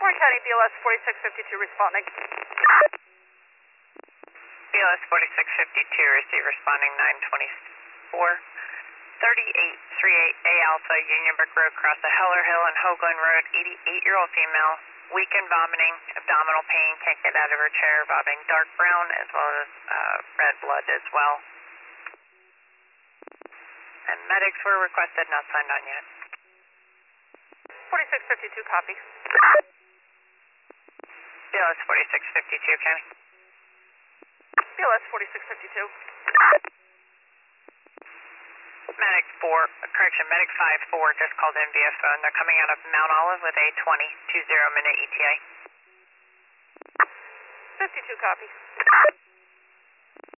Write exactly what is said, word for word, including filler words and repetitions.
Orange County B L S forty-six fifty-two responding. B L S forty-six fifty-two, receive responding nine twenty-four. thirty-eight thirty-eight A Alpha, Unionbrook Road, cross the Heller Hill and Hoagland Road, eighty-eight-year-old female, weak and vomiting, abdominal pain, can't get out of her chair, vomiting dark brown as well as uh, red blood as well. And medics were requested, not signed on yet. forty-six fifty-two, copy. B L S forty-six fifty-two, County. B L S forty-six fifty-two. Medic four, correction, Medic five four just called in via phone. They're coming out of Mount Olive with a twenty, two zero minute E T A. fifty-two, copy.